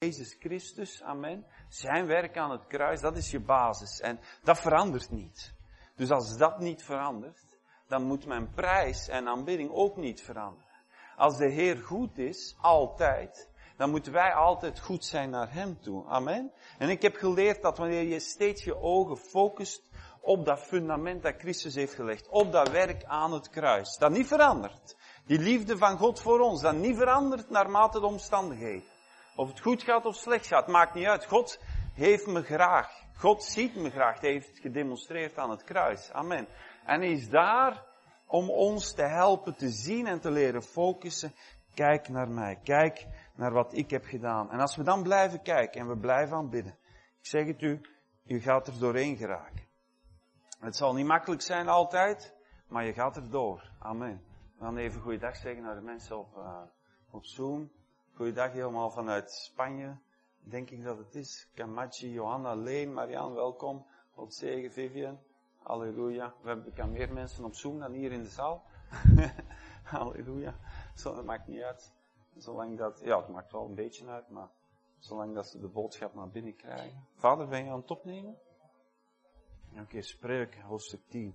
Jezus Christus, amen. Zijn werk aan het kruis, dat is je basis. En dat verandert niet. Dus als dat niet verandert, dan moet mijn prijs en aanbidding ook niet veranderen. Als de Heer goed is, altijd, dan moeten wij altijd goed zijn naar Hem toe. Amen. En ik heb geleerd dat wanneer je steeds je ogen focust op dat fundament dat Christus heeft gelegd, op dat werk aan het kruis, dat niet verandert. Die liefde van God voor ons, dat niet verandert naarmate de omstandigheden. Of het goed gaat of slecht gaat, maakt niet uit. God heeft me graag. God ziet me graag. Hij heeft het gedemonstreerd aan het kruis. Amen. En hij is daar om ons te helpen te zien en te leren focussen. Kijk naar mij. Kijk naar wat ik heb gedaan. En als we dan blijven kijken en we blijven aanbidden. Ik zeg het u, u gaat er doorheen geraken. Het zal niet makkelijk zijn altijd, maar je gaat er door. Amen. We gaan even goeiedag zeggen naar de mensen op Zoom. Goeiedag helemaal vanuit Spanje, denk ik dat het is. Kamachi, Johanna, Leen, Marianne, welkom. God zegen, Vivian. Halleluja. Ik heb meer mensen op Zoom dan hier in de zaal. Halleluja. Dat maakt niet uit. Zolang dat, ja, het maakt wel een beetje uit, maar zolang dat ze de boodschap naar binnen krijgen. Vader, ben je aan het opnemen? Oké, Spreuken, hoofdstuk 10.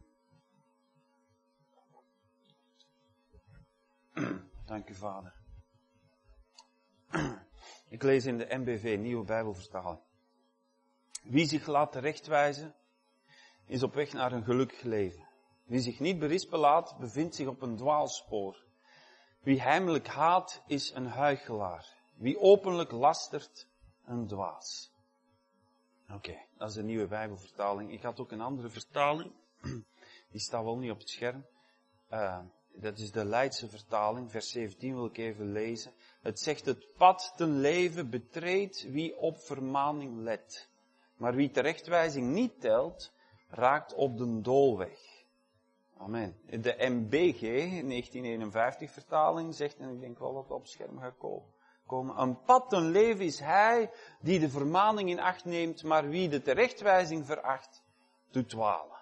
Dank u, Vader. Ik lees in de NBV, Nieuwe Bijbelvertaling. Wie zich laat terechtwijzen, is op weg naar een gelukkig leven. Wie zich niet berispen laat, bevindt zich op een dwaalspoor. Wie heimelijk haat, is een huichelaar. Wie openlijk lastert, een dwaas. Oké, dat is de Nieuwe Bijbelvertaling. Ik had ook een andere vertaling. Die staat wel niet op het scherm. Dat is de Leidse vertaling. Vers 17 wil ik even lezen. Het zegt, het pad ten leven betreedt wie op vermaning let. Maar wie terechtwijzing niet telt, raakt op de doolweg. Amen. De MBG, 1951 vertaling, zegt, en ik denk wel dat het op het scherm gaat komen. Een pad ten leven is hij die de vermaning in acht neemt, maar wie de terechtwijzing veracht, doet dwalen.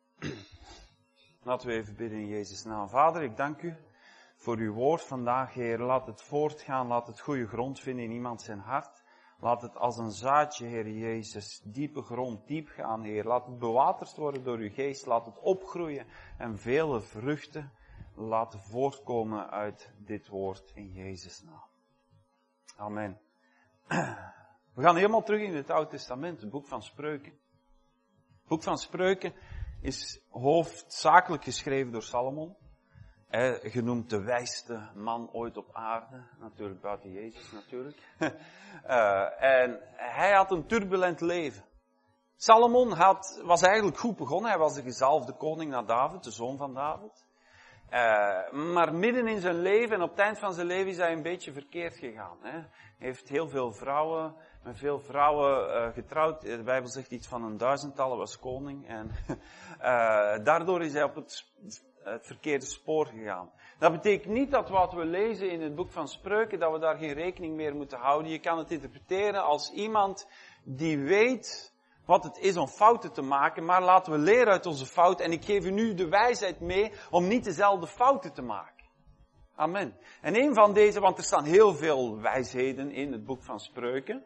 Laten we even bidden in Jezus' naam. Vader, ik dank u voor uw woord vandaag, Heer. Laat het voortgaan, laat het goede grond vinden in iemand zijn hart. Laat het als een zaadje, Heer Jezus, diepe grond, diep gaan, Heer. Laat het bewaterd worden door uw geest. Laat het opgroeien en vele vruchten laten voortkomen uit dit woord in Jezus' naam. Amen. We gaan helemaal terug in het Oude Testament, het boek van Spreuken. Het boek van Spreuken is hoofdzakelijk geschreven door Salomon. Genoemd de wijste man ooit op aarde. Natuurlijk buiten Jezus natuurlijk. En hij had een turbulent leven. Salomon was eigenlijk goed begonnen. Hij was de gezalfde koning na David, de zoon van David. Maar midden in zijn leven en op het eind van zijn leven is hij een beetje verkeerd gegaan. Hij heeft heel veel vrouwen, met veel vrouwen getrouwd. De Bijbel zegt iets van 1000-tal, was koning. En daardoor is hij op het verkeerde spoor gegaan. Dat betekent niet dat wat we lezen in het boek van Spreuken, dat we daar geen rekening meer moeten houden. Je kan het interpreteren als iemand die weet wat het is om fouten te maken, maar laten we leren uit onze fouten. En ik geef u nu de wijsheid mee om niet dezelfde fouten te maken. Amen. En een van deze, want er staan heel veel wijsheden in het boek van Spreuken.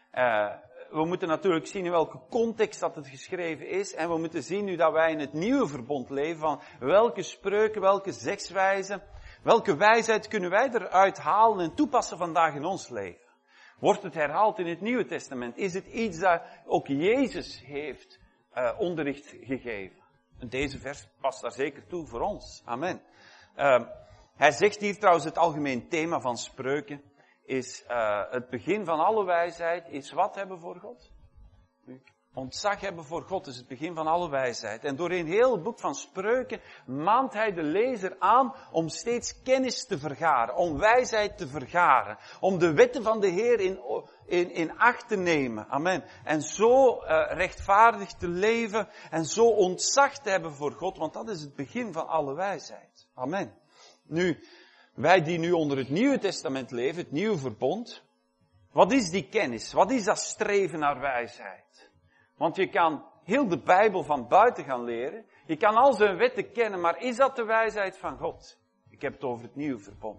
We moeten natuurlijk zien in welke context dat het geschreven is. En we moeten zien nu dat wij in het nieuwe verbond leven van welke spreuken, welke zegswijzen, welke wijsheid kunnen wij eruit halen en toepassen vandaag in ons leven. Wordt het herhaald in het Nieuwe Testament? Is het iets dat ook Jezus heeft onderricht gegeven? Deze vers past daar zeker toe voor ons. Amen. Hij zegt hier trouwens het algemeen thema van Spreuken is het begin van alle wijsheid is wat hebben voor God? Ontzag hebben voor God is het begin van alle wijsheid. En doorheen heel het boek van Spreuken maant hij de lezer aan om steeds kennis te vergaren, om wijsheid te vergaren, om de wetten van de Heer in acht te nemen. Amen. En zo rechtvaardig te leven en zo ontzag te hebben voor God, want dat is het begin van alle wijsheid. Amen. Nu, wij die nu onder het Nieuwe Testament leven, het Nieuwe Verbond, wat is die kennis? Wat is dat streven naar wijsheid? Want je kan heel de Bijbel van buiten gaan leren. Je kan al zijn wetten kennen, maar is dat de wijsheid van God? Ik heb het over het Nieuwe Verbond.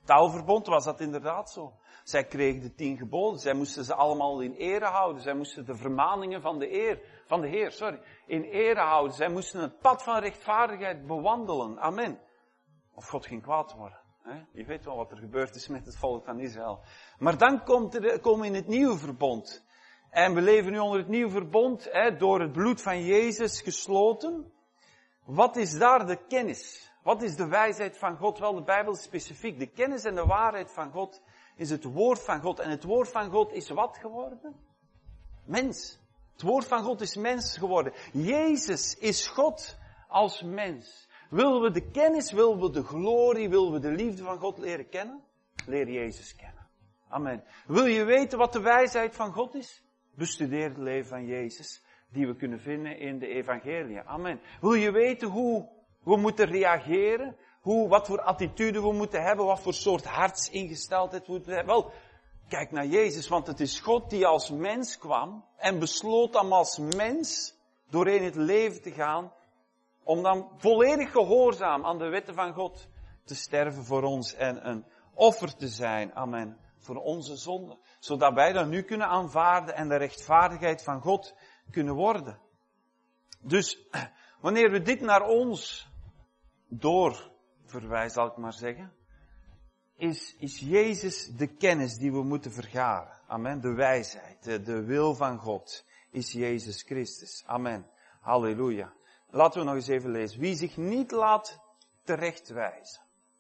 Het oude verbond was dat inderdaad zo. Zij kregen de 10 geboden. Zij moesten ze allemaal in ere houden. Zij moesten de vermaningen van de Heer, in ere houden. Zij moesten het pad van rechtvaardigheid bewandelen. Amen. Of God ging kwaad worden. Je weet wel wat er gebeurd is met het volk van Israël. Maar dan komen we in het nieuwe verbond. En we leven nu onder het nieuwe verbond, door het bloed van Jezus gesloten. Wat is daar de kennis? Wat is de wijsheid van God? Wel, de Bijbel is specifiek. De kennis en de waarheid van God is het woord van God. En het woord van God is wat geworden? Mens. Het woord van God is mens geworden. Jezus is God als mens. Willen we de kennis, willen we de glorie, willen we de liefde van God leren kennen? Leer Jezus kennen. Amen. Wil je weten wat de wijsheid van God is? Bestudeer het leven van Jezus, die we kunnen vinden in de evangelie. Amen. Wil je weten hoe we moeten reageren? Wat voor attitude we moeten hebben? Wat voor soort hartsingesteldheid we moeten hebben? Wel, kijk naar Jezus, want het is God die als mens kwam en besloot om als mens doorheen het leven te gaan, om dan volledig gehoorzaam aan de wetten van God te sterven voor ons en een offer te zijn. Amen. Voor onze zonden. Zodat wij dat nu kunnen aanvaarden en de rechtvaardigheid van God kunnen worden. Dus, wanneer we dit naar ons doorverwijzen, zal ik maar zeggen, is Jezus de kennis die we moeten vergaren. Amen. De wijsheid, de wil van God is Jezus Christus. Amen. Halleluja. Laten we nog eens even lezen. Wie zich niet laat terechtwijzen,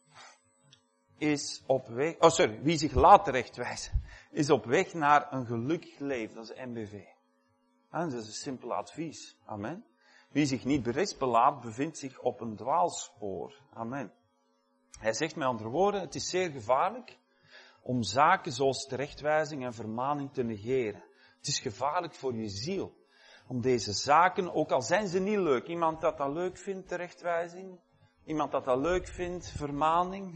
is op weg, wie zich laat terechtwijzen, is op weg naar een gelukkig leven. Dat is NBV. En dat is een simpel advies. Amen. Wie zich niet berispen laat, bevindt zich op een dwaalspoor. Amen. Hij zegt met andere woorden, het is zeer gevaarlijk om zaken zoals terechtwijzing en vermaning te negeren. Het is gevaarlijk voor je ziel. Om deze zaken, ook al zijn ze niet leuk. Iemand dat leuk vindt, terechtwijzing. Iemand dat leuk vindt, vermaning.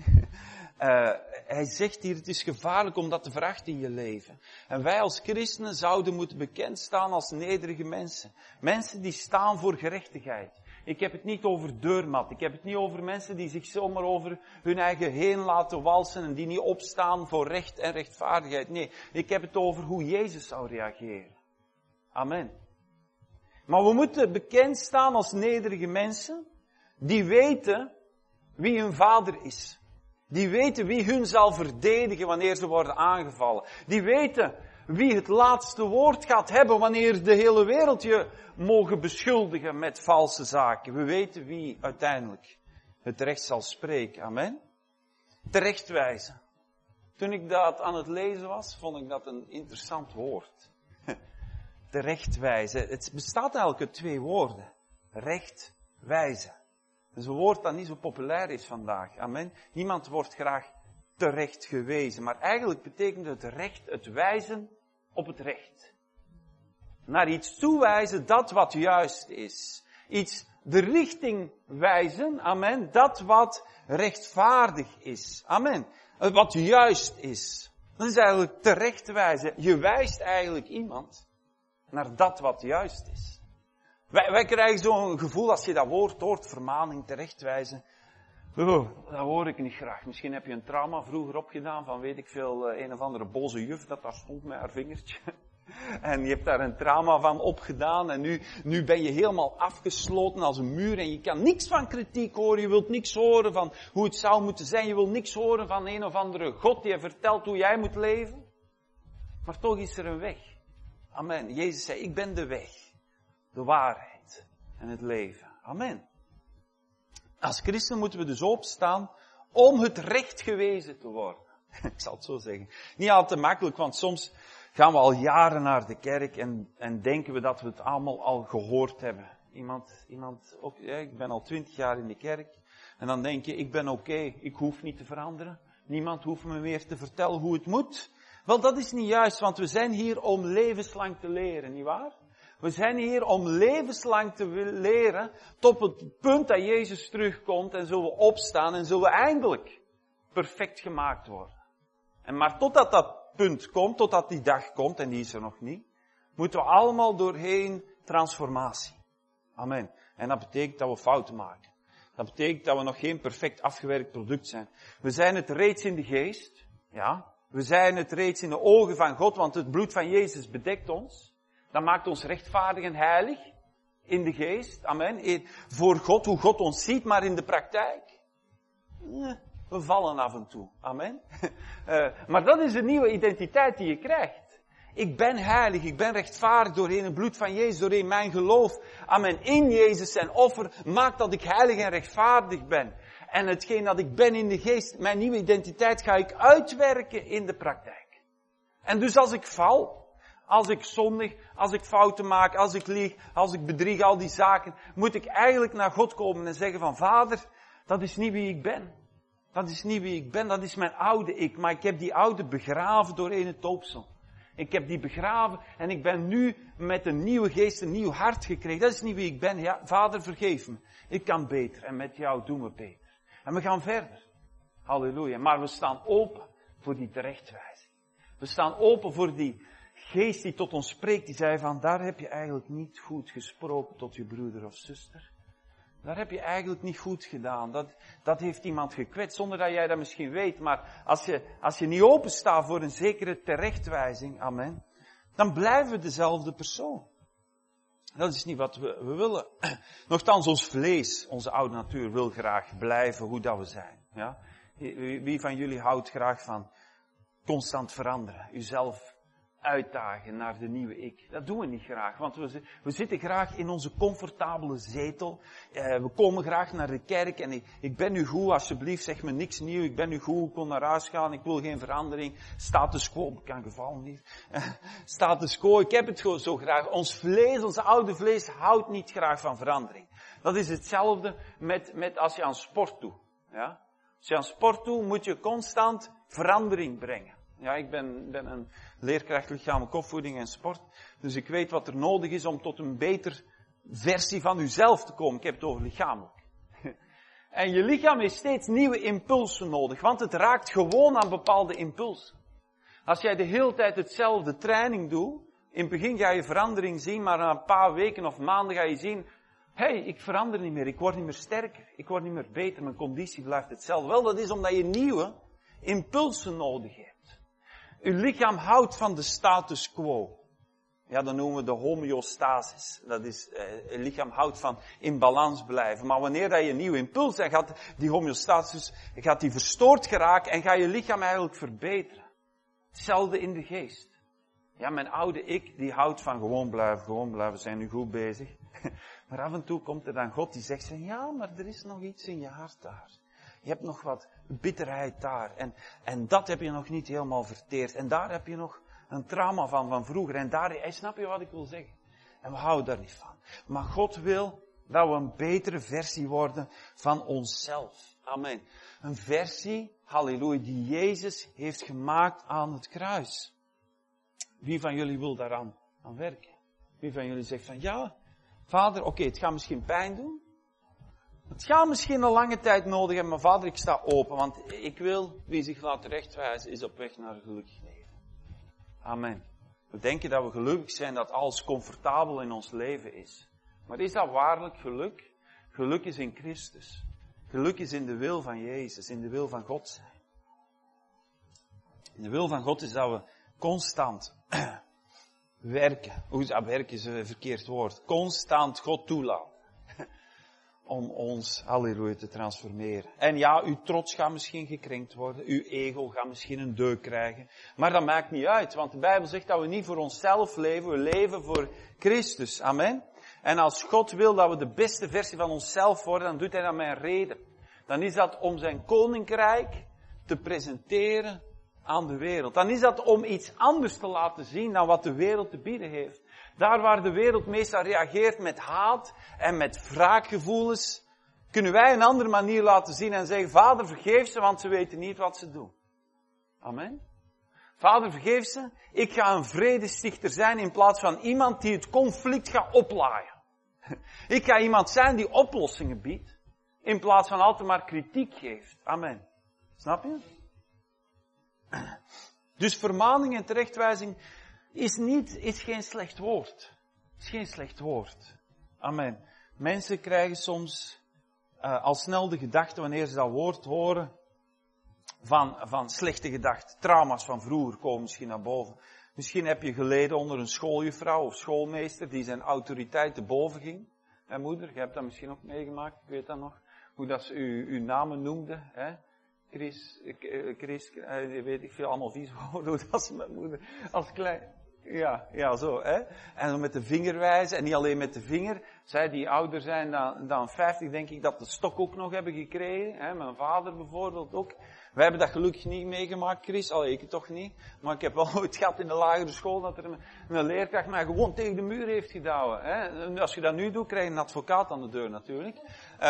Hij zegt hier, het is gevaarlijk om dat te verachten in je leven. En wij als christenen zouden moeten bekend staan als nederige mensen. Mensen die staan voor gerechtigheid. Ik heb het niet over deurmat. Ik heb het niet over mensen die zich zomaar over hun eigen heen laten walsen en die niet opstaan voor recht en rechtvaardigheid. Nee, ik heb het over hoe Jezus zou reageren. Amen. Maar we moeten bekend staan als nederige mensen die weten wie hun vader is. Die weten wie hun zal verdedigen wanneer ze worden aangevallen. Die weten wie het laatste woord gaat hebben wanneer de hele wereld je mogen beschuldigen met valse zaken. We weten wie uiteindelijk het recht zal spreken. Amen. Terechtwijzen. Toen ik dat aan het lezen was, vond ik dat een interessant woord. Terechtwijzen. Het bestaat eigenlijk uit 2 woorden. Rechtwijzen. Dat is een woord dat niet zo populair is vandaag. Amen. Niemand wordt graag terecht gewezen. Maar eigenlijk betekent het recht het wijzen op het recht. Naar iets toewijzen dat wat juist is. Iets de richting wijzen. Amen. Dat wat rechtvaardig is. Amen. Wat juist is. Dat is eigenlijk terecht wijzen. Je wijst eigenlijk iemand naar dat wat juist is. Wij krijgen zo'n gevoel als je dat woord hoort, vermaning, terechtwijzen. Dat hoor ik niet graag. Misschien heb je een trauma vroeger opgedaan van weet ik veel, een of andere boze juf dat daar stond met haar vingertje. En je hebt daar een trauma van opgedaan en nu ben je helemaal afgesloten als een muur en je kan niks van kritiek horen. Je wilt niks horen van hoe het zou moeten zijn. Je wilt niks horen van een of andere God die je vertelt hoe jij moet leven. Maar toch is er een weg. Amen. Jezus zei, ik ben de weg, de waarheid en het leven. Amen. Als christen moeten we dus opstaan om het recht gewezen te worden. Ik zal het zo zeggen. Niet altijd makkelijk, want soms gaan we al jaren naar de kerk en denken we dat we het allemaal al gehoord hebben. Iemand ook, ja, ik ben al 20 jaar in de kerk. En dan denk je, ik ben oké, ik hoef niet te veranderen. Niemand hoeft me meer te vertellen hoe het moet. Wel, dat is niet juist, want we zijn hier om levenslang te leren, nietwaar? We zijn hier om levenslang te leren tot het punt dat Jezus terugkomt en zullen we opstaan en zullen we eindelijk perfect gemaakt worden. En maar totdat dat punt komt, totdat die dag komt, en die is er nog niet, moeten we allemaal doorheen transformatie. Amen. En dat betekent dat we fouten maken. Dat betekent dat we nog geen perfect afgewerkt product zijn. We zijn het reeds in de geest. Ja. We zijn het reeds in de ogen van God, want het bloed van Jezus bedekt ons. Dat maakt ons rechtvaardig en heilig. In de geest. Amen. Voor God, hoe God ons ziet, maar in de praktijk. We vallen af en toe. Amen. Maar dat is de nieuwe identiteit die je krijgt. Ik ben heilig, ik ben rechtvaardig doorheen het bloed van Jezus, doorheen mijn geloof. Amen. In Jezus zijn offer maakt dat ik heilig en rechtvaardig ben. En hetgeen dat ik ben in de geest, mijn nieuwe identiteit, ga ik uitwerken in de praktijk. En dus als ik val, als ik zondig, als ik fouten maak, als ik lieg, als ik bedrieg, al die zaken, moet ik eigenlijk naar God komen en zeggen van, Vader, dat is niet wie ik ben. Dat is niet wie ik ben, dat is mijn oude ik. Maar ik heb die oude begraven doorheen het doopsel. Ik heb die begraven en ik ben nu met een nieuwe geest, een nieuw hart gekregen. Dat is niet wie ik ben. Ja, Vader, vergeef me. Ik kan beter en met jou doen we beter. En we gaan verder. Halleluja. Maar we staan open voor die terechtwijzing. We staan open voor die geest die tot ons spreekt. Die zei van, daar heb je eigenlijk niet goed gesproken tot je broeder of zuster. Daar heb je eigenlijk niet goed gedaan. Dat heeft iemand gekwetst, zonder dat jij dat misschien weet. Maar als je niet open staat voor een zekere terechtwijzing, amen, dan blijven we dezelfde persoon. Dat is niet wat we willen. Nochtans, ons vlees, onze oude natuur, wil graag blijven hoe dat we zijn. Ja? Wie van jullie houdt graag van constant veranderen, uzelf uitdagen naar de nieuwe ik. Dat doen we niet graag, want we zitten graag in onze comfortabele zetel. We komen graag naar de kerk en ik ben nu goed, alsjeblieft, zeg me niks nieuw. Ik ben nu goed, ik wil naar huis gaan, ik wil geen verandering. Status quo, kan geval niet. Status quo, ik heb het gewoon zo graag. Ons vlees, ons oude vlees, houdt niet graag van verandering. Dat is hetzelfde met als je aan sport doet. Ja? Als je aan sport doet, moet je constant verandering brengen. Ja, ik ben een leerkracht lichamelijke opvoeding en sport. Dus ik weet wat er nodig is om tot een beter versie van uzelf te komen. Ik heb het over lichamelijk. En je lichaam heeft steeds nieuwe impulsen nodig, want het raakt gewoon aan bepaalde impulsen. Als jij de hele tijd hetzelfde training doet, in het begin ga je verandering zien, maar na een paar weken of maanden ga je zien, ik verander niet meer, ik word niet meer sterker, ik word niet meer beter, mijn conditie blijft hetzelfde. Wel, dat is omdat je nieuwe impulsen nodig hebt. Uw lichaam houdt van de status quo. Ja, dat noemen we de homeostasis. Dat is, het lichaam houdt van in balans blijven. Maar wanneer dat je een nieuw impuls hebt, gaat die homeostasis, gaat die verstoord geraken en gaat je lichaam eigenlijk verbeteren. Hetzelfde in de geest. Ja, mijn oude ik, die houdt van gewoon blijven, we zijn nu goed bezig. Maar af en toe komt er dan God die zegt van, ja, maar er is nog iets in je hart daar. Je hebt nog wat bitterheid daar. En dat heb je nog niet helemaal verteerd. En daar heb je nog een trauma van vroeger. En daar, snap je wat ik wil zeggen? En we houden daar niet van. Maar God wil dat we een betere versie worden van onszelf. Amen. Een versie, halleluja, die Jezus heeft gemaakt aan het kruis. Wie van jullie wil daaraan werken? Wie van jullie zegt van, ja, Vader, oké, het gaat misschien pijn doen. Het gaat misschien een lange tijd nodig hebben, maar Vader, ik sta open, want ik wil, wie zich laat terechtwijzen, is op weg naar een gelukkig leven. Amen. We denken dat we gelukkig zijn, dat alles comfortabel in ons leven is. Maar is dat waarlijk geluk? Geluk is in Christus. Geluk is in de wil van Jezus, in de wil van God zijn. In de wil van God is dat we constant werken. Hoe is dat werken is een verkeerd woord. Constant God toelaten. Om ons, halleluja, te transformeren. En ja, uw trots gaat misschien gekrenkt worden. Uw ego gaat misschien een deuk krijgen. Maar dat maakt niet uit, want de Bijbel zegt dat we niet voor onszelf leven. We leven voor Christus. Amen. En als God wil dat we de beste versie van onszelf worden, dan doet hij dat met een reden. Dan is dat om zijn koninkrijk te presenteren aan de wereld. Dan is dat om iets anders te laten zien dan wat de wereld te bieden heeft. Daar waar de wereld meestal reageert met haat en met wraakgevoelens, kunnen wij een andere manier laten zien en zeggen, Vader, vergeef ze, want ze weten niet wat ze doen. Amen. Vader, vergeef ze. Ik ga een vredestichter zijn in plaats van iemand die het conflict gaat oplaaien. Ik ga iemand zijn die oplossingen biedt, in plaats van altijd maar kritiek geeft. Amen. Snap je? Dus vermaning en terechtwijzing is geen slecht woord. Is geen slecht woord. Amen. Mensen krijgen soms al snel de gedachte, wanneer ze dat woord horen, van slechte gedachten. Trauma's van vroeger komen misschien naar boven. Misschien heb je geleden onder een schooljuffrouw of schoolmeester die zijn autoriteit te boven ging. Hè, moeder, je hebt dat misschien ook meegemaakt, ik weet dat nog. Hoe dat ze uw namen noemde, hè. Chris, weet ik veel, allemaal vies woorden, hoe dat ze met moeder, als klein. Ja, zo, hè. En dan met de vinger wijzen, en niet alleen met de vinger. Zij die ouder zijn dan 50, denk ik dat de stok ook nog hebben gekregen. Hè. Mijn vader bijvoorbeeld ook. Wij hebben dat gelukkig niet meegemaakt, Chris. Allee, ik toch niet. Maar ik heb wel ooit gehad in de lagere school dat er een leerkracht mij gewoon tegen de muur heeft gedouwen. Hè. En als je dat nu doet, krijg je een advocaat aan de deur natuurlijk.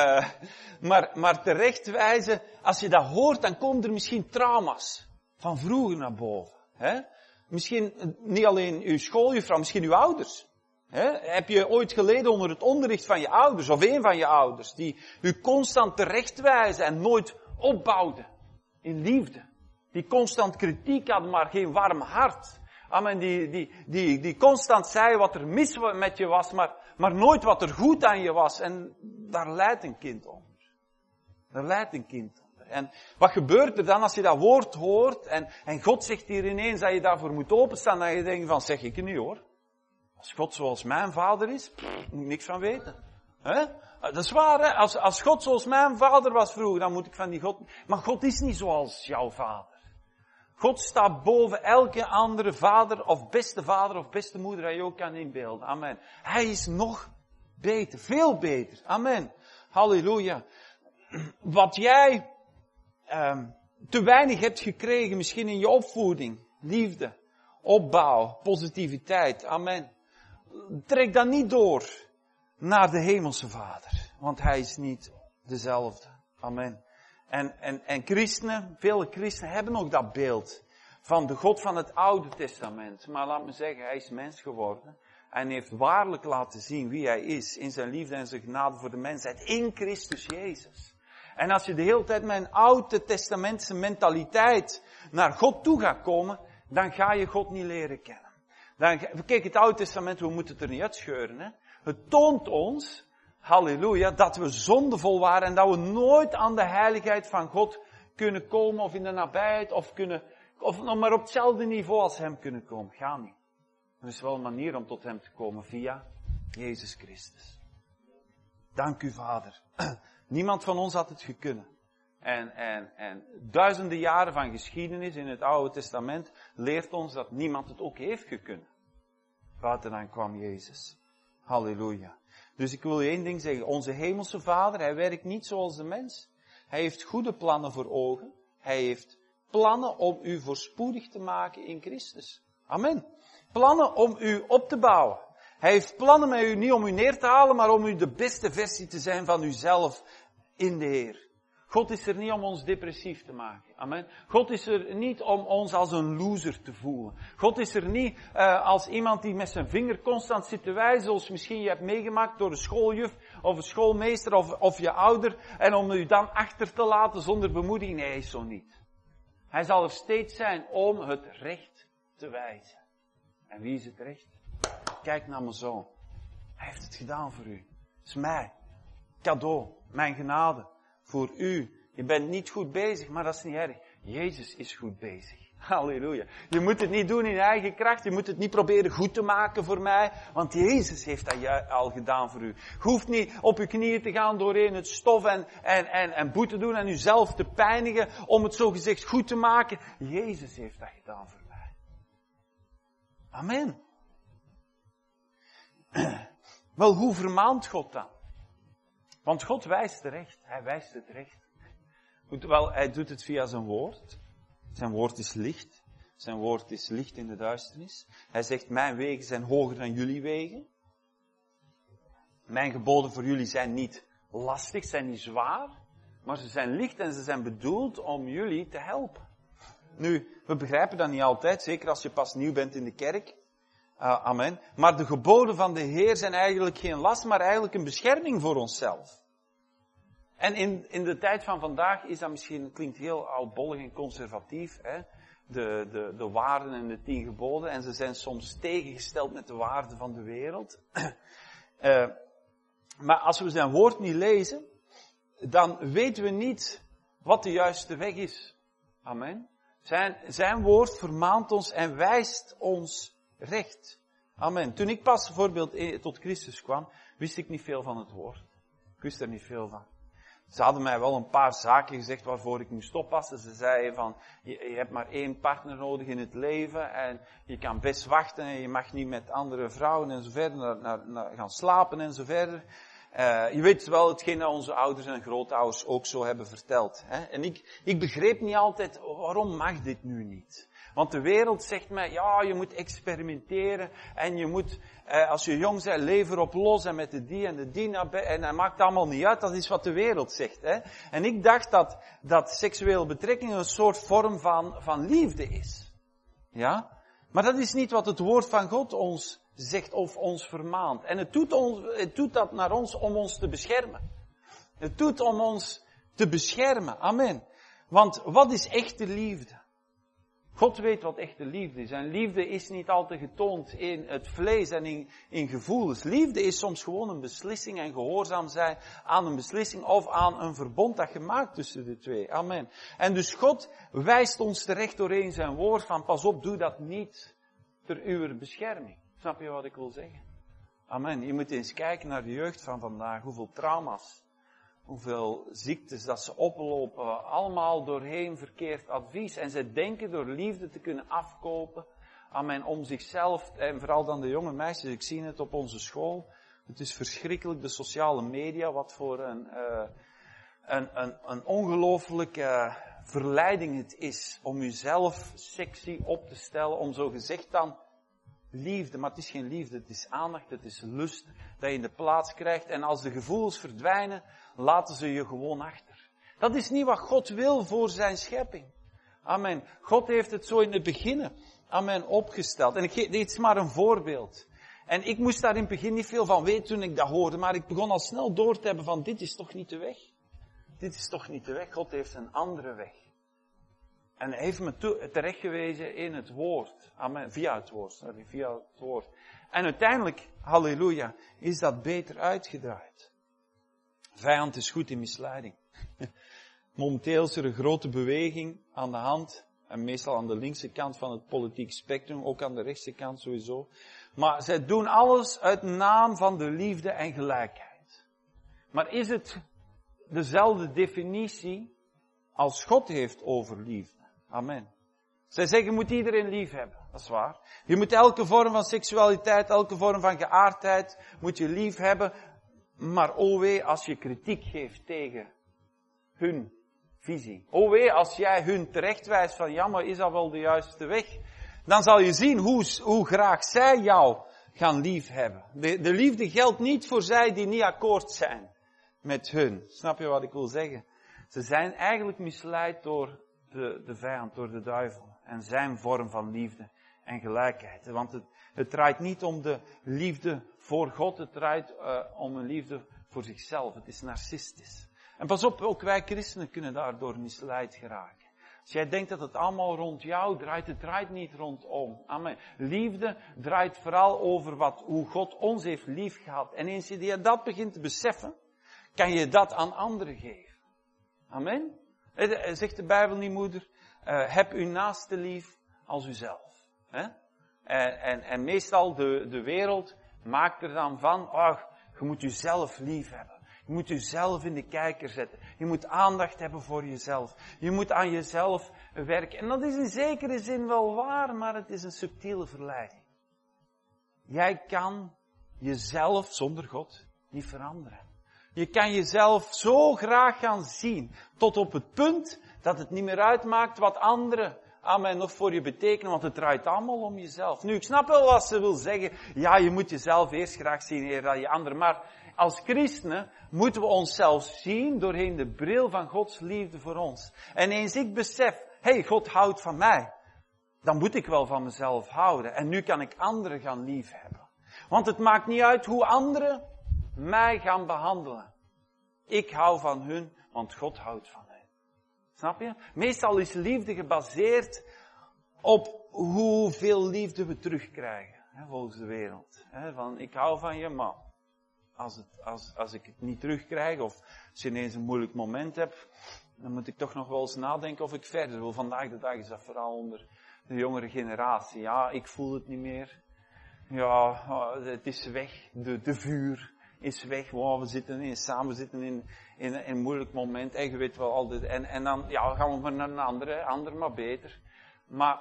Maar terechtwijzen, als je dat hoort, dan komen er misschien trauma's van vroeger naar boven. Hè. Misschien niet alleen uw schooljuffrouw, misschien uw ouders. Heb je ooit geleden onder het onderricht van je ouders, of een van je ouders, die u constant terechtwijzen en nooit opbouwden in liefde. Die constant kritiek hadden, maar geen warm hart. Amen, die constant zei wat er mis met je was, maar nooit wat er goed aan je was. En daar lijdt een kind onder. Daar lijdt een kind onder. En wat gebeurt er dan als je dat woord hoort en God zegt hier ineens dat je daarvoor moet openstaan, dat je denkt van, zeg ik het niet hoor. Als God zoals mijn vader is, moet ik niks van weten. Dat is waar, hè? Als God zoals mijn vader was vroeger, dan moet ik van die God. Maar God is niet zoals jouw vader. God staat boven elke andere vader of beste moeder dat je ook kan inbeelden. Amen. Hij is nog beter, veel beter. Amen. Halleluja. Wat jij te weinig hebt gekregen, misschien in je opvoeding, liefde, opbouw, positiviteit. Amen. Trek dat niet door naar de hemelse Vader. Want hij is niet dezelfde. Amen. En christenen, vele christenen hebben ook dat beeld van de God van het Oude Testament. Maar laat me zeggen, hij is mens geworden. En heeft waarlijk laten zien wie hij is in zijn liefde en zijn genade voor de mensheid in Christus Jezus. En als je de hele tijd met een Oude Testamentse mentaliteit naar God toe gaat komen, dan ga je God niet leren kennen. Kijk, het Oude Testament, we moeten het er niet uitscheuren. Hè? Het toont ons, halleluja, dat we zondevol waren en dat we nooit aan de heiligheid van God kunnen komen of in de nabijheid of nog maar op hetzelfde niveau als hem kunnen komen. Ga niet. Er is wel een manier om tot hem te komen via Jezus Christus. Dank u, Vader. Niemand van ons had het gekunnen. En duizenden jaren van geschiedenis in het Oude Testament leert ons dat niemand het ook heeft gekunnen. Buiten dan kwam Jezus. Halleluja. Dus ik wil je één ding zeggen. Onze hemelse Vader, hij werkt niet zoals de mens. Hij heeft goede plannen voor ogen. Hij heeft plannen om u voorspoedig te maken in Christus. Amen. Plannen om u op te bouwen. Hij heeft plannen met u niet om u neer te halen, maar om u de beste versie te zijn van uzelf in de Heer. God is er niet om ons depressief te maken. Amen. God is er niet om ons als een loser te voelen. God is er niet als iemand die met zijn vinger constant zit te wijzen, zoals misschien je hebt meegemaakt door een schooljuf of een schoolmeester of je ouder, en om u dan achter te laten zonder bemoediging. Nee, hij is zo niet. Hij zal er steeds zijn om het recht te wijzen. En wie is het recht? Kijk naar mijn zoon. Hij heeft het gedaan voor u. Het is mij. Cadeau. Mijn genade. Voor u. Je bent niet goed bezig, maar dat is niet erg. Jezus is goed bezig. Halleluja. Je moet het niet doen in je eigen kracht. Je moet het niet proberen goed te maken voor mij. Want Jezus heeft dat al gedaan voor u. Je hoeft niet op uw knieën te gaan doorheen het stof en boete doen en uzelf te pijnigen om het zogezegd goed te maken. Jezus heeft dat gedaan voor mij. Amen. Wel, hoe vermaant God dan? Want God wijst terecht. Hij wijst het recht. Goed, wel, hij doet het via zijn woord. Zijn woord is licht. Zijn woord is licht in de duisternis. Hij zegt, mijn wegen zijn hoger dan jullie wegen. Mijn geboden voor jullie zijn niet lastig, zijn niet zwaar. Maar ze zijn licht en ze zijn bedoeld om jullie te helpen. Nu, we begrijpen dat niet altijd. Zeker als je pas nieuw bent in de kerk. Amen. Maar de geboden van de Heer zijn eigenlijk geen last, maar eigenlijk een bescherming voor onszelf. En in de tijd van vandaag is dat misschien, klinkt heel oudbollig en conservatief, hè? De waarden en de 10 geboden. En ze zijn soms tegengesteld met de waarden van de wereld. Maar als we zijn woord niet lezen, dan weten we niet wat de juiste weg is. Amen. Zijn woord vermaant ons en wijst ons recht. Amen. Toen ik pas bijvoorbeeld tot Christus kwam, wist ik niet veel van het woord. Ik wist er niet veel van. Ze hadden mij wel een paar zaken gezegd waarvoor ik moest oppassen. Ze zeiden van, je hebt maar 1 partner nodig in het leven en je kan best wachten en je mag niet met andere vrouwen en zo verder naar gaan slapen en zo verder. Je weet wel hetgeen dat onze ouders en grootouders ook zo hebben verteld. Hè? En ik begreep niet altijd, waarom mag dit nu niet? Want de wereld zegt mij, ja, je moet experimenteren en je moet, als je jong bent, leef erop los en met de die en de die naar bed. En dat maakt allemaal niet uit, dat is wat de wereld zegt. Hè? En ik dacht dat seksuele betrekking een soort vorm van liefde is. Ja? Maar dat is niet wat het woord van God ons zegt of ons vermaant. En het doet dat naar ons om ons te beschermen. Het doet om ons te beschermen. Amen. Want wat is echte liefde? God weet wat echte liefde is. En liefde is niet altijd getoond in het vlees en in gevoelens. Liefde is soms gewoon een beslissing en gehoorzaam zijn aan een beslissing of aan een verbond dat gemaakt tussen de twee. Amen. En dus God wijst ons terecht doorheen zijn woord van pas op, doe dat niet ter uw bescherming. Snap je wat ik wil zeggen? Amen. Je moet eens kijken naar de jeugd van vandaag. Hoeveel trauma's. Hoeveel ziektes dat ze oplopen. Allemaal doorheen verkeerd advies. En ze denken door liefde te kunnen afkopen. Amen. Om zichzelf. En vooral dan de jonge meisjes. Ik zie het op onze school. Het is verschrikkelijk. De sociale media. Wat voor een ongelooflijke verleiding het is. Om jezelf sexy op te stellen. Om zo gezegd dan liefde, maar het is geen liefde, het is aandacht, het is lust dat je in de plaats krijgt. En als de gevoelens verdwijnen, laten ze je gewoon achter. Dat is niet wat God wil voor zijn schepping. Amen. God heeft het zo in het begin, amen, opgesteld. En dit is maar een voorbeeld. En ik moest daar in het begin niet veel van weten toen ik dat hoorde, maar ik begon al snel door te hebben van dit is toch niet de weg. Dit is toch niet de weg, God heeft een andere weg. En hij heeft me terechtgewezen in het woord. Amen. Via het woord. En uiteindelijk, halleluja, is dat beter uitgedraaid. Vijand is goed in misleiding. Momenteel is er een grote beweging aan de hand. En meestal aan de linkse kant van het politiek spectrum. Ook aan de rechtse kant sowieso. Maar zij doen alles uit naam van de liefde en gelijkheid. Maar is het dezelfde definitie als God heeft over liefde? Amen. Zij zeggen, je moet iedereen lief hebben. Dat is waar. Je moet elke vorm van seksualiteit, elke vorm van geaardheid, moet je lief hebben. Maar oh wee als je kritiek geeft tegen hun visie. Oh wee als jij hun terechtwijst van, ja maar is dat wel de juiste weg? Dan zal je zien hoe graag zij jou gaan lief hebben. De liefde geldt niet voor zij die niet akkoord zijn met hun. Snap je wat ik wil zeggen? Ze zijn eigenlijk misleid door de vijand, door de duivel. En zijn vorm van liefde en gelijkheid. Want het draait niet om de liefde voor God, het draait om een liefde voor zichzelf. Het is narcistisch. En pas op, ook wij christenen kunnen daardoor misleid geraken. Als jij denkt dat het allemaal rond jou draait, het draait niet rondom. Amen. Liefde draait vooral over hoe God ons heeft lief gehad. En eens je dat begint te beseffen, kan je dat aan anderen geven. Amen. Zegt de Bijbel niet, moeder? Heb uw naaste lief als uzelf. En meestal de wereld maakt er dan van, je moet jezelf lief hebben. Je moet jezelf in de kijker zetten. Je moet aandacht hebben voor jezelf. Je moet aan jezelf werken. En dat is in zekere zin wel waar, maar het is een subtiele verleiding. Jij kan jezelf zonder God niet veranderen. Je kan jezelf zo graag gaan zien, tot op het punt dat het niet meer uitmaakt wat anderen aan mij nog voor je betekenen, want het draait allemaal om jezelf. Nu, ik snap wel wat ze wil zeggen. Ja, je moet jezelf eerst graag zien eer dan je anderen. Maar als christenen moeten we onszelf zien doorheen de bril van Gods liefde voor ons. En eens ik besef, God houdt van mij, dan moet ik wel van mezelf houden. En nu kan ik anderen gaan liefhebben. Want het maakt niet uit hoe anderen mij gaan behandelen. Ik hou van hun, want God houdt van hen. Snap je? Meestal is liefde gebaseerd op hoeveel liefde we terugkrijgen. Volgens de wereld. Van, ik hou van je man. als ik het niet terugkrijg, of als je ineens een moeilijk moment hebt, dan moet ik toch nog wel eens nadenken of ik verder wil. Vandaag de dag is dat vooral onder de jongere generatie. Ja, ik voel het niet meer. Ja, het is weg. De vuur is weg. Wow, we samen zitten in een moeilijk moment. En je weet wel altijd. En dan gaan we maar naar een ander maar beter. Maar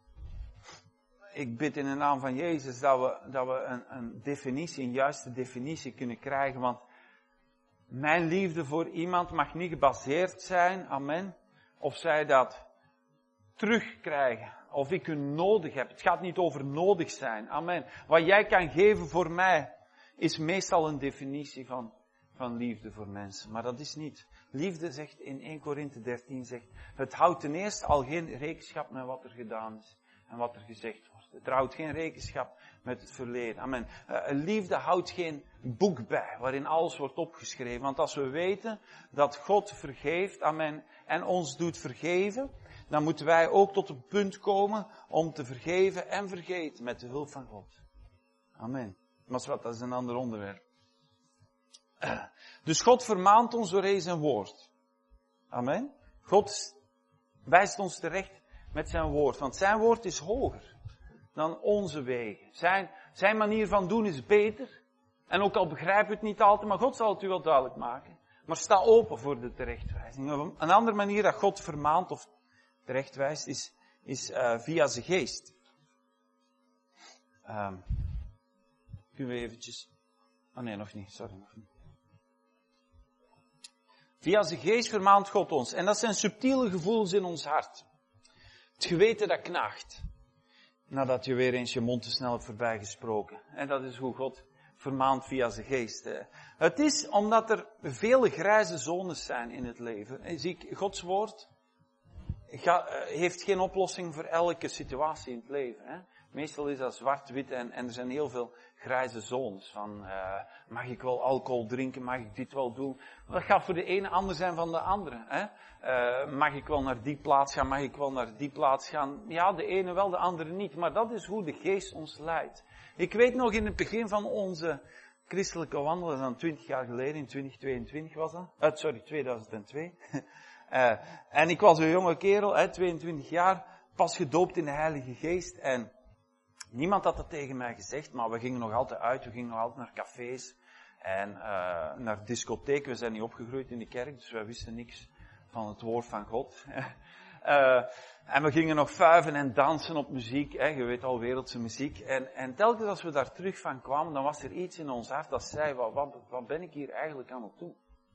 ik bid in de naam van Jezus dat we een juiste definitie kunnen krijgen. Want mijn liefde voor iemand mag niet gebaseerd zijn, amen, of zij dat terugkrijgen. Of ik hun nodig heb. Het gaat niet over nodig zijn, amen. Wat jij kan geven voor mij is meestal een definitie van liefde voor mensen. Maar dat is niet. Liefde zegt in 1 Korinthe 13, het houdt ten eerste al geen rekenschap met wat er gedaan is en wat er gezegd wordt. Het houdt geen rekenschap met het verleden. Amen. Liefde houdt geen boek bij waarin alles wordt opgeschreven. Want als we weten dat God vergeeft, amen, en ons doet vergeven, dan moeten wij ook tot het punt komen om te vergeven en vergeten met de hulp van God. Amen. Maar wat, dat is een ander onderwerp. Dus God vermaant ons door zijn woord. Amen. God wijst ons terecht met zijn woord. Want zijn woord is hoger dan onze wegen. Zijn manier van doen is beter. En ook al begrijp je het niet altijd, maar God zal het u wel duidelijk maken. Maar sta open voor de terechtwijzing. Een andere manier dat God vermaant of terechtwijst is via zijn geest. Kunnen we eventjes... Oh nee, nog niet. Sorry, nog niet. Via zijn geest vermaant God ons. En dat zijn subtiele gevoelens in ons hart. Het geweten dat knaagt. Nadat je weer eens je mond te snel hebt voorbij gesproken. En dat is hoe God vermaant via zijn geest. Het is omdat er vele grijze zones zijn in het leven. En zie ik, Gods woord heeft geen oplossing voor elke situatie in het leven. Hè? Meestal is dat zwart-wit en er zijn heel veel grijze zones. Van, mag ik wel alcohol drinken? Mag ik dit wel doen? Dat gaat voor de ene anders zijn van de andere. Hè? Mag ik wel naar die plaats gaan? Mag ik wel naar die plaats gaan? Ja, de ene wel, de andere niet. Maar dat is hoe de geest ons leidt. Ik weet nog in het begin van onze christelijke wandel, dat is dan 20 jaar geleden, in 2022 was dat. 2002. En ik was een jonge kerel, 22 jaar, pas gedoopt in de Heilige Geest. En niemand had dat tegen mij gezegd, maar we gingen nog altijd uit, we gingen nog altijd naar cafés en naar discotheken. We zijn niet opgegroeid in de kerk, dus wij wisten niks van het woord van God. En we gingen nog fuiven en dansen op muziek, je weet al, wereldse muziek. En telkens als we daar terug van kwamen, dan was er iets in ons hart dat zei, wat ben ik hier eigenlijk aan het doen?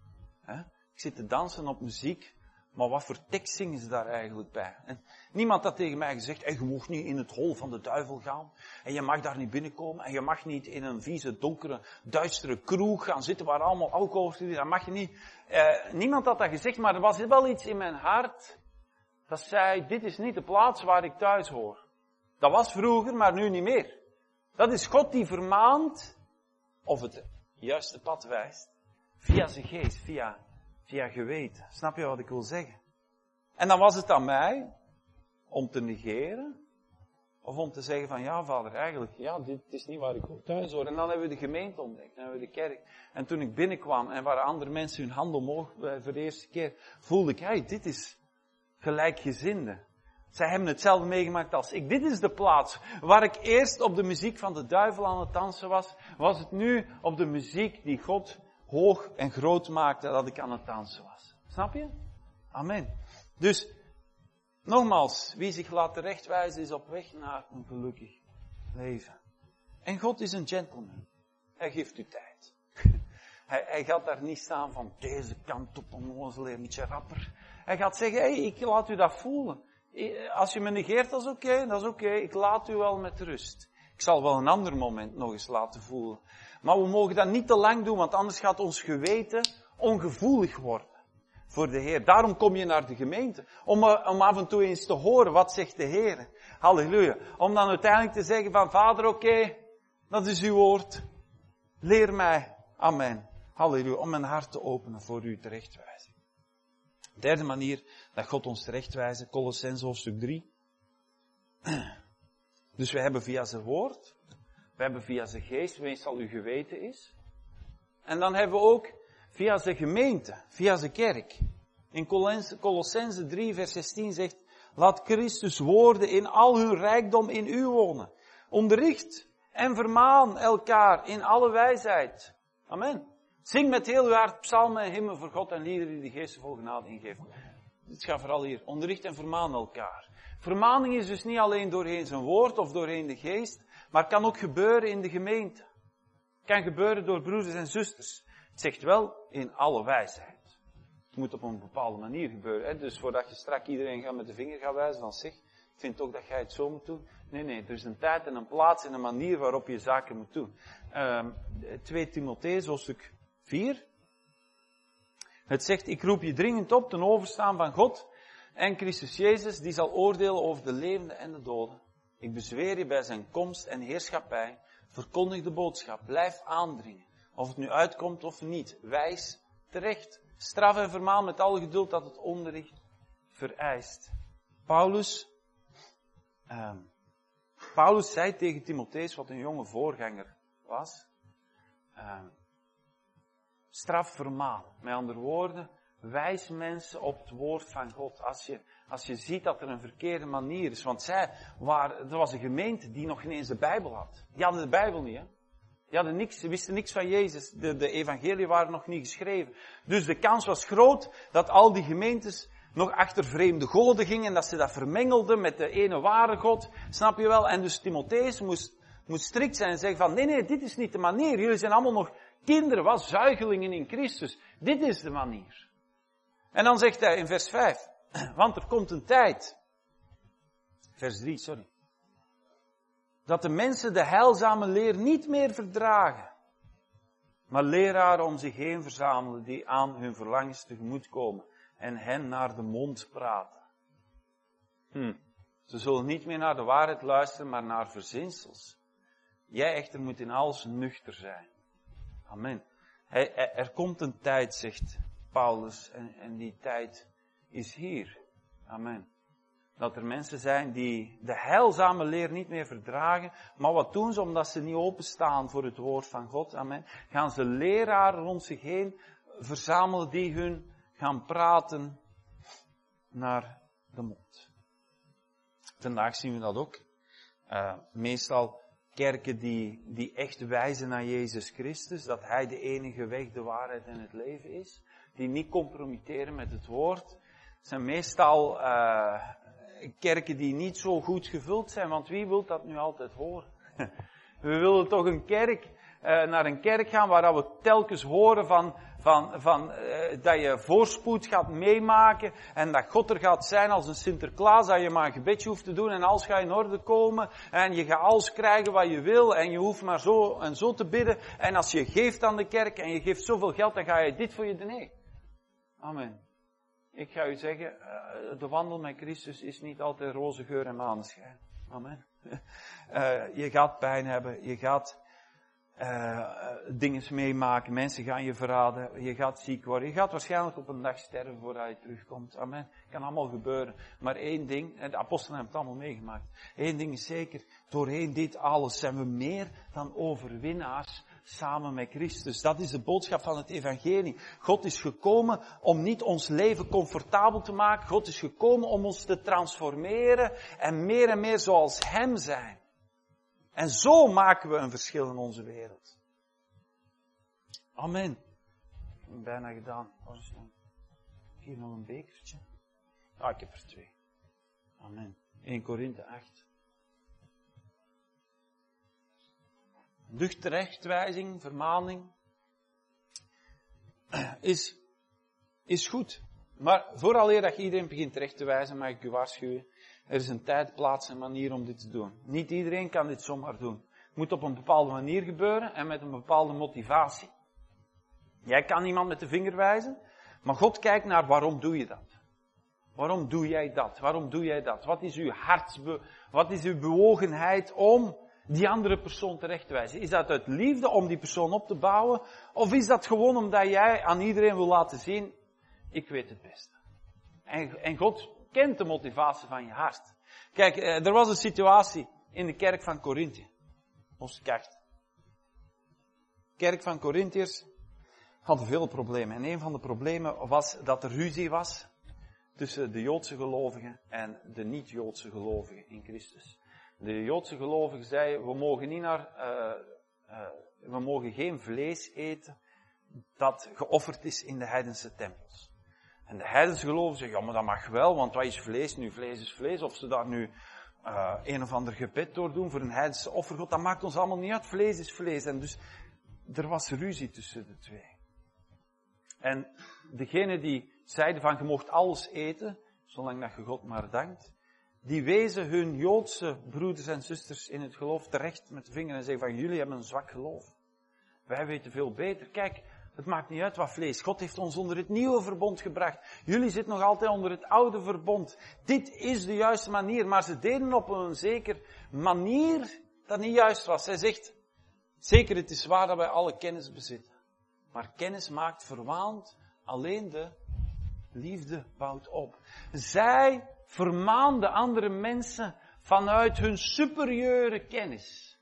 Ik zit te dansen op muziek, maar wat voor tekst zingen ze daar eigenlijk bij? En niemand had tegen mij gezegd, je mag niet in het hol van de duivel gaan. En je mag daar niet binnenkomen. En je mag niet in een vieze, donkere, duistere kroeg gaan zitten waar allemaal alcohol is. Dat mag je niet. Niemand had dat gezegd, maar er was wel iets in mijn hart dat zei, dit is niet de plaats waar ik thuis hoor. Dat was vroeger, maar nu niet meer. Dat is God die vermaant, of het juiste pad wijst, via zijn geest, via geweten. Snap je wat ik wil zeggen? En dan was het aan mij om te negeren, of om te zeggen van, ja vader, eigenlijk, dit is niet waar ik thuis hoor. En dan hebben we de gemeente ontdekt, dan hebben we de kerk. En toen ik binnenkwam en waren andere mensen hun hand omhoog voor de eerste keer, voelde ik, dit is gelijkgezinde. Zij hebben hetzelfde meegemaakt als ik. Dit is de plaats waar ik eerst op de muziek van de duivel aan het dansen was het nu op de muziek die God hoog en groot maakte dat ik aan het dansen was. Snap je? Amen. Dus, nogmaals, wie zich laat terechtwijzen is op weg naar een gelukkig leven. En God is een gentleman. Hij geeft u tijd. Hij gaat daar niet staan van deze kant op, onnozel, een beetje rapper. Hij gaat zeggen, ik laat u dat voelen. Als je me negeert, dat is oké. Ik laat u wel met rust. Ik zal wel een ander moment nog eens laten voelen. Maar we mogen dat niet te lang doen, want anders gaat ons geweten ongevoelig worden voor de Heer. Daarom kom je naar de gemeente. Om af en toe eens te horen, wat zegt de Heer? Halleluja. Om dan uiteindelijk te zeggen van, Vader, oké, dat is uw woord. Leer mij. Amen. Halleluja. Om mijn hart te openen voor uw terechtwijzing. Derde manier dat God ons terechtwijst, Kolossenzen hoofdstuk 3. Dus we hebben via zijn woord, we hebben via zijn geest, meestal uw geweten is. En dan hebben we ook via de gemeente, via de kerk. In Colossense 3 vers 16 zegt, laat Christus woorden in al hun rijkdom in u wonen. Onderricht en vermaan elkaar in alle wijsheid. Amen. Zing met heel uw hart psalmen en hymnen voor God en liederen die de geest vol genade ingeven. Dit gaat vooral hier. Onderricht en vermaan elkaar. Vermaning is dus niet alleen doorheen zijn woord of doorheen de geest, maar kan ook gebeuren in de gemeente. Het kan gebeuren door broeders en zusters. Het zegt wel in alle wijsheid. Het moet op een bepaalde manier gebeuren. Hè? Dus voordat je strak iedereen gaat met de vinger gaat wijzen van zeg, ik vind ook dat jij het zo moet doen. Nee, er is een tijd en een plaats en een manier waarop je zaken moet doen. 2 Timotheus, hoofdstuk 4. Het zegt, ik roep je dringend op ten overstaan van God en Christus Jezus, die zal oordelen over de levenden en de doden. Ik bezweer je bij zijn komst en heerschappij, verkondig de boodschap, blijf aandringen. Of het nu uitkomt of niet, wijs terecht. Straf en vermaan met alle geduld dat het onderricht vereist. Paulus zei tegen Timotheus, wat een jonge voorganger was, straf, vermaan. Met andere woorden, wijs mensen op het woord van God. Als je ziet dat er een verkeerde manier is. Want er was een gemeente die nog ineens de Bijbel had. Die hadden de Bijbel niet, hè. Die hadden niks, ze wisten niks van Jezus. De evangelieën waren nog niet geschreven. Dus de kans was groot dat al die gemeentes nog achter vreemde goden gingen en dat ze dat vermengelden met de ene ware God. Snap je wel? En dus Timotheus moest strikt zijn en zeggen van nee, dit is niet de manier. Jullie zijn allemaal nog kinderen, zuigelingen in Christus. Dit is de manier. En dan zegt hij in vers 5, want er komt een tijd, vers 3, sorry, dat de mensen de heilzame leer niet meer verdragen, maar leraren om zich heen verzamelen die aan hun verlangens tegemoetkomen en hen naar de mond praten. Ze zullen niet meer naar de waarheid luisteren, maar naar verzinsels. Jij echter moet in alles nuchter zijn. Amen. Er komt een tijd, zegt Paulus, en die tijd is hier. Amen. Dat er mensen zijn die de heilzame leer niet meer verdragen, maar wat doen ze omdat ze niet openstaan voor het woord van God? Amen. Gaan ze leraren rond zich heen verzamelen die hun gaan praten naar de mond. Vandaag zien we dat ook. Meestal kerken die echt wijzen naar Jezus Christus, dat Hij de enige weg, de waarheid en het leven is. Die niet compromitteren met het woord. Het zijn meestal kerken die niet zo goed gevuld zijn, want wie wil dat nu altijd horen? We willen toch naar een kerk gaan waar we telkens horen dat je voorspoed gaat meemaken en dat God er gaat zijn als een Sinterklaas, dat je maar een gebedje hoeft te doen en alles gaat in orde komen en je gaat alles krijgen wat je wil en je hoeft maar zo en zo te bidden en als je geeft aan de kerk en je geeft zoveel geld, dan ga je dit voor je doen. Nee. Amen. Ik ga u zeggen, de wandel met Christus is niet altijd roze geur en maneschijn. Amen. Je gaat pijn hebben, je gaat dingen meemaken, mensen gaan je verraden, je gaat ziek worden, je gaat waarschijnlijk op een dag sterven voordat je terugkomt. Amen. Kan allemaal gebeuren. Maar één ding, de apostelen hebben het allemaal meegemaakt. Eén ding is zeker, doorheen dit alles zijn we meer dan overwinnaars samen met Christus. Dat is de boodschap van het evangelie. God is gekomen om niet ons leven comfortabel te maken. God is gekomen om ons te transformeren en meer zoals Hem zijn. En zo maken we een verschil in onze wereld. Amen. Ik heb bijna gedaan. Hier nog een bekertje. Ik heb er 2. Amen. 1 Korinthe 8. Lucht terechtwijzing, vermaning is goed. Maar vooraleer dat je iedereen begint terecht te wijzen, mag ik u waarschuwen. Er is een tijd, plaats en manier om dit te doen. Niet iedereen kan dit zomaar doen. Het moet op een bepaalde manier gebeuren en met een bepaalde motivatie. Jij kan iemand met de vinger wijzen, maar God kijkt naar waarom doe je dat. Waarom doe jij dat? Waarom doe jij dat? Wat is uw bewogenheid om die andere persoon terecht te wijzen? Is dat uit liefde om die persoon op te bouwen? Of is dat gewoon omdat jij aan iedereen wil laten zien, ik weet het beste. En God kent de motivatie van je hart. Kijk, er was een situatie in de kerk van Korinthe. Hoofdstuk 8. Kerk van Korinthiërs. hadden veel problemen. En een van de problemen was dat er ruzie was tussen de Joodse gelovigen en de niet-Joodse gelovigen in Christus. De Joodse gelovigen zeiden, we mogen geen vlees eten dat geofferd is in de heidense tempels. En de heidense gelovigen zeggen, ja, maar dat mag wel, want wat is vlees nu? Vlees is vlees. Of ze daar nu een of ander gebed door doen voor een heidense offergod, dat maakt ons allemaal niet uit. Vlees is vlees. En dus, er was ruzie tussen de twee. En degene die zeiden van, je mocht alles eten, zolang dat je God maar dankt, die wezen hun Joodse broeders en zusters in het geloof terecht met de vinger en zeggen van, jullie hebben een zwak geloof. Wij weten veel beter. Kijk, het maakt niet uit wat vlees. God heeft ons onder het nieuwe verbond gebracht. Jullie zitten nog altijd onder het oude verbond. Dit is de juiste manier. Maar ze deden op een zeker manier dat niet juist was. Hij zegt, zeker het is waar dat wij alle kennis bezitten. Maar kennis maakt verwaand. Alleen de liefde bouwt op. Zij vermaanden andere mensen vanuit hun superieure kennis.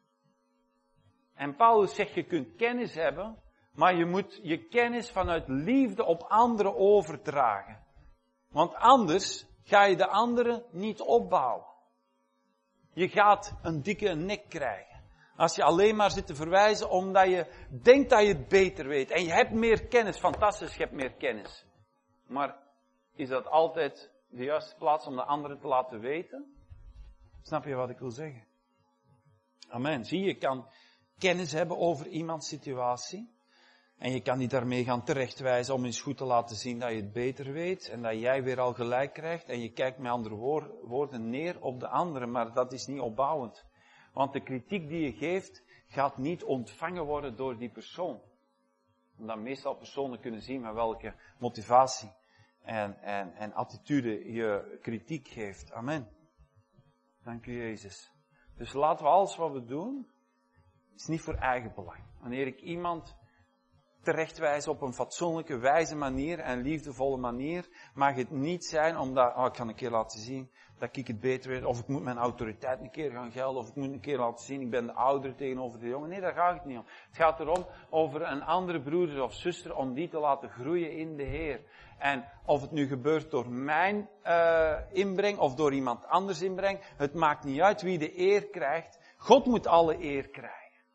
En Paulus zegt, je kunt kennis hebben, maar je moet je kennis vanuit liefde op anderen overdragen. Want anders ga je de anderen niet opbouwen. Je gaat een dikke nek krijgen. Als je alleen maar zit te verwijzen omdat je denkt dat je het beter weet. En je hebt meer kennis. Fantastisch, je hebt meer kennis. Maar is dat altijd de juiste plaats om de anderen te laten weten? Snap je wat ik wil zeggen? Amen. Zie, je kan kennis hebben over iemands situatie. En je kan die daarmee gaan terechtwijzen om eens goed te laten zien dat je het beter weet. En dat jij weer al gelijk krijgt. En je kijkt met andere woorden neer op de anderen. Maar dat is niet opbouwend. Want de kritiek die je geeft, gaat niet ontvangen worden door die persoon. Omdat meestal personen kunnen zien met welke motivatie en attitude je kritiek geeft. Amen. Dank u, Jezus. Dus laten we alles wat we doen, is niet voor eigen belang. Wanneer ik iemand terechtwijs op een fatsoenlijke, wijze manier en liefdevolle manier, mag het niet zijn omdat, ik kan een keer laten zien dat ik het beter weet, of ik moet mijn autoriteit een keer gaan gelden, of ik moet een keer laten zien, ik ben de oudere tegenover de jongen. Nee, daar gaat het niet om. Het gaat erom over een andere broeder of zuster, om die te laten groeien in de Heer. En of het nu gebeurt door mijn inbreng of door iemand anders inbreng, het maakt niet uit wie de eer krijgt. God moet alle eer krijgen.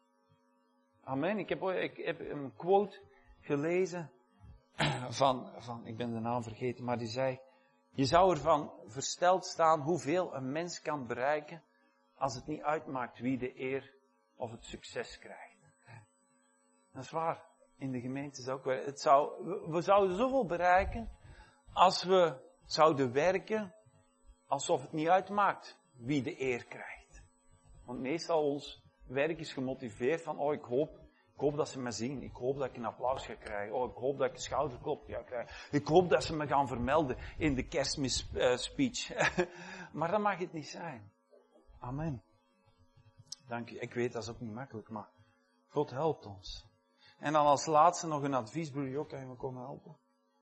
Amen. Ik heb een quote gelezen van, ik ben de naam vergeten, maar die zei, je zou ervan versteld staan hoeveel een mens kan bereiken als het niet uitmaakt wie de eer of het succes krijgt. Dat is waar. In de gemeente is ook wel. We zouden zoveel bereiken als we zouden werken alsof het niet uitmaakt wie de eer krijgt. Want meestal ons werk is gemotiveerd van, ik hoop dat ze me zien. Ik hoop dat ik een applaus ga krijgen. Ik hoop dat ik een schouderklop ga krijgen. Ik hoop dat ze me gaan vermelden in de kerstmisspeech. Maar dat mag het niet zijn. Amen. Dank u. Ik weet, dat is ook niet makkelijk, maar God helpt ons. En dan als laatste nog een advies, broer Jo, kan je me komen helpen?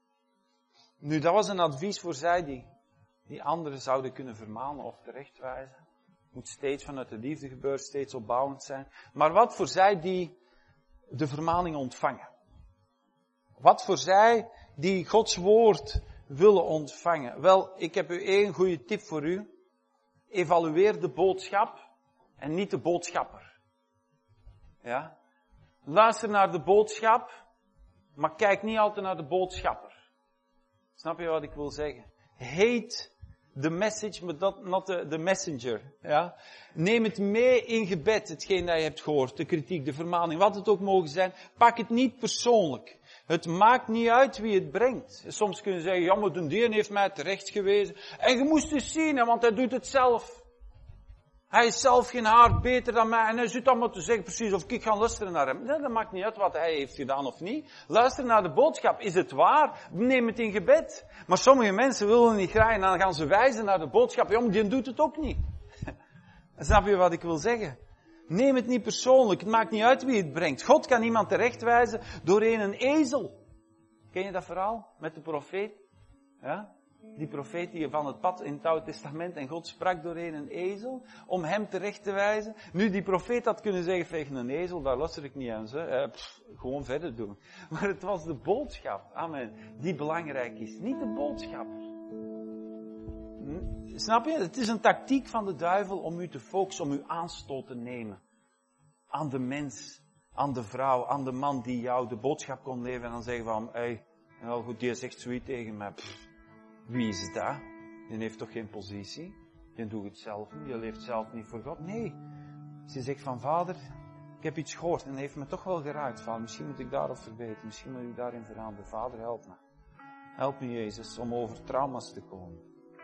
Nu, dat was een advies voor zij die anderen zouden kunnen vermanen of terechtwijzen. Het moet steeds vanuit de liefde gebeuren, steeds opbouwend zijn. Maar wat voor zij die de vermaning ontvangen? Wat voor zij die Gods woord willen ontvangen? Wel, ik heb u één goede tip voor u. Evalueer de boodschap en niet de boodschapper. Ja? Luister naar de boodschap, maar kijk niet altijd naar de boodschapper. Snap je wat ik wil zeggen? Hate the message, but not the messenger. Ja? Neem het mee in gebed, hetgeen dat je hebt gehoord, de kritiek, de vermaning, wat het ook mogen zijn. Pak het niet persoonlijk. Het maakt niet uit wie het brengt. Soms kun je zeggen, ja, maar die heeft mij terecht gewezen. En je moest het zien, want hij doet het zelf. Hij is zelf geen haar beter dan mij. En hij zit allemaal te zeggen, precies, of ik ga luisteren naar hem. Nee, dat maakt niet uit wat hij heeft gedaan of niet. Luister naar de boodschap. Is het waar? Neem het in gebed. Maar sommige mensen willen niet graag en dan gaan ze wijzen naar de boodschap. Ja, maar die doet het ook niet. Snap je wat ik wil zeggen? Neem het niet persoonlijk. Het maakt niet uit wie het brengt. God kan iemand terechtwijzen door een ezel. Ken je dat verhaal? Met de profeet? Ja? Die profeet die van het pad in het Oude Testament en God sprak doorheen een ezel om hem terecht te wijzen. Nu, die profeet had kunnen zeggen tegen een ezel, daar luister ik niet aan, gewoon verder doen. Maar het was de boodschap, amen, die belangrijk is. Niet de boodschapper. Snap je? Het is een tactiek van de duivel om u te focussen, om u aanstoot te nemen. Aan de mens, aan de vrouw, aan de man die jou de boodschap kon leveren en dan zeggen van, nou goed, die zegt zoiets tegen mij. Wie is dat? Die heeft toch geen positie? Die doet het zelf niet, die leeft zelf niet voor God. Nee. Ze zegt van, vader, ik heb iets gehoord en dat heeft me toch wel geraakt. Van, misschien moet ik daarop verbeteren, misschien moet ik daarin veranderen. Vader, help me. Help me, Jezus, om over trauma's te komen.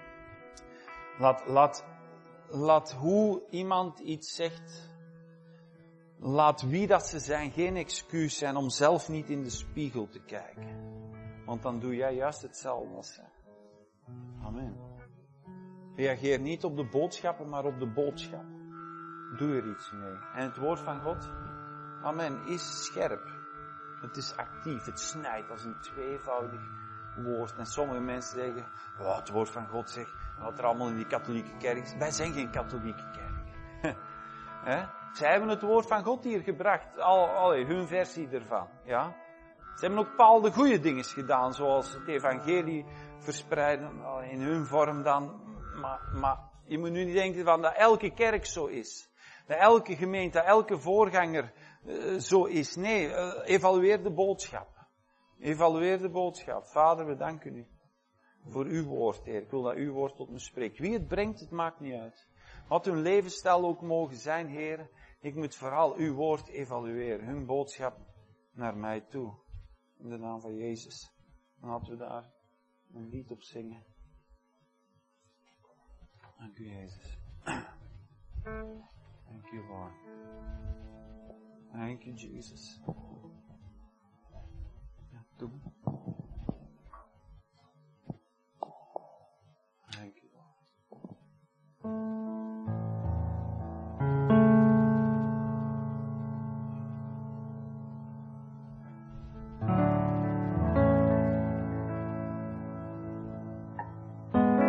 Laat hoe iemand iets zegt, laat wie dat ze zijn geen excuus zijn om zelf niet in de spiegel te kijken. Want dan doe jij juist hetzelfde als zij. Amen. Reageer niet op de boodschappen, maar op de boodschap. Doe er iets mee. En het woord van God, amen, is scherp. Het is actief, het snijdt als een tweevoudig woord. En sommige mensen zeggen, het woord van God zegt, wat er allemaal in die katholieke kerk is. Wij zijn geen katholieke kerk. Zij hebben het woord van God hier gebracht. Hun versie ervan. Ja? Ze hebben ook bepaalde goede dingen gedaan, zoals het evangelie verspreiden in hun vorm dan. Maar je moet nu niet denken van dat elke kerk zo is. Dat elke gemeente, dat elke voorganger zo is. Nee, evalueer de boodschap. Evalueer de boodschap. Vader, we danken u voor uw woord, Heer. Ik wil dat uw woord tot me spreekt. Wie het brengt, het maakt niet uit. Wat hun levensstijl ook mogen zijn, Heer. Ik moet vooral uw woord evalueren. Hun boodschap naar mij toe. In de naam van Jezus. Dan laten we daar een lied op zingen. Dank u, Jezus. Thank you, Lord. Thank you, Jesus. Ja, doe.